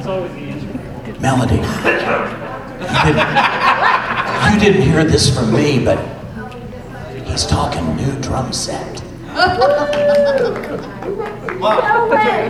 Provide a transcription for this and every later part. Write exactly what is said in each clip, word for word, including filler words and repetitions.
Melody, you didn't, you didn't hear this from me, but he's talking new drum set. No way.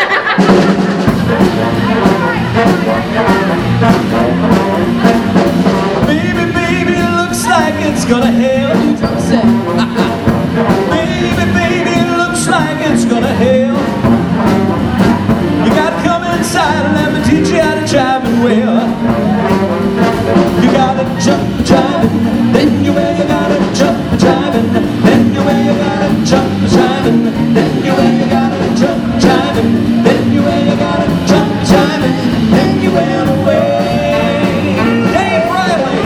Baby, baby, it looks like it's gonna hail. Drum set. Baby, baby, it looks like it's gonna hail. You gotta come inside and let me teach you how to jive and well. You gotta jump jiving, then you way you gotta jump jiving, then you way you gotta jump jiving, then you way you gotta jump jiving, then you way you gotta jump jiving, then you way away. Dave Riley.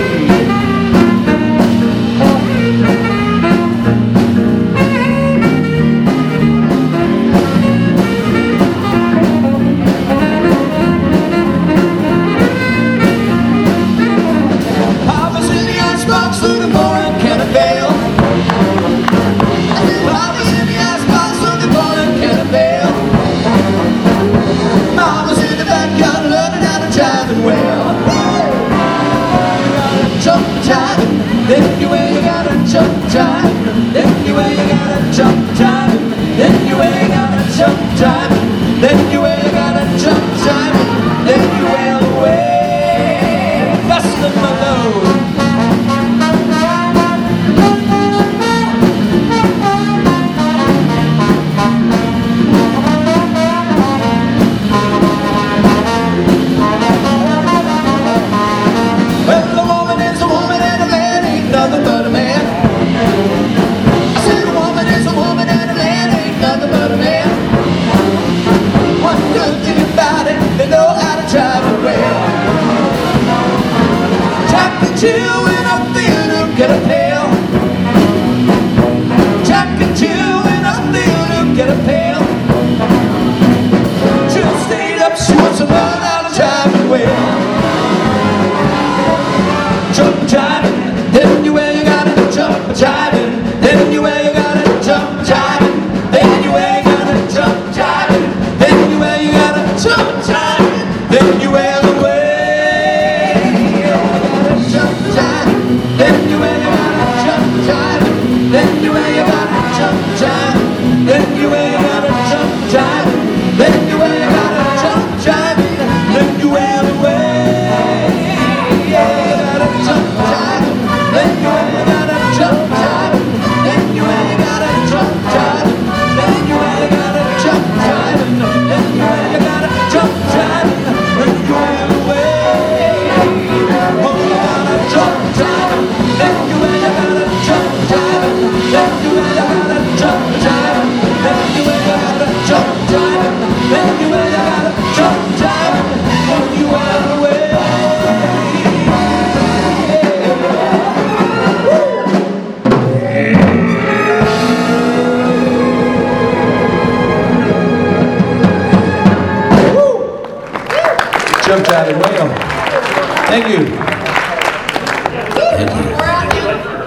Papa's in the icebox looking for a can of ale. Papa's in the icebox looking for a can of ale. Mama's in the backyard learning how to jive and well. You gotta jump jiving, then you way you gotta jump jiving, then you way you gotta jump jiving, then you way you gotta jump jiving, then you way you gotta jump jiving, then you way away. Bustin' my load. Well, a woman is a woman and a man ain't nothing but a man. I said a woman is a woman and a man ain't nothing but a man. One good thing about it, they know how to drive it well. Jack and Jill went up the hill to get a pail. Jack and Jill went up the hill to get a pail. Jill stayed up, she wants to learn how to drive it well. Jump jiving, then you way you gotta jump jiving, then you way you gotta jump jiving, then you way you gotta jump jiving, then you way you gotta jump jiving, then you way the way you gotta jump jiving, then you way you gotta jump jiving, then you way you gotta jump jiving, then you way you gotta jump jiving, then you way you gotta jump jiving, then you way the way. Jump jiving, then you ain't gotta jump jiving, then you ain't gotta jump jiving, then you ain't gotta jump jiving, then you ain't gotta jump jiving, then you ain't away. Oh, you gotta jump jiving, then you ain't gotta jump jiving, then you ain't gotta jump jiving, then you ain't gotta jump jiving, then you ain't gotta jump jiving, then you ain't away. Jump jiving well. Thank you. Thank you.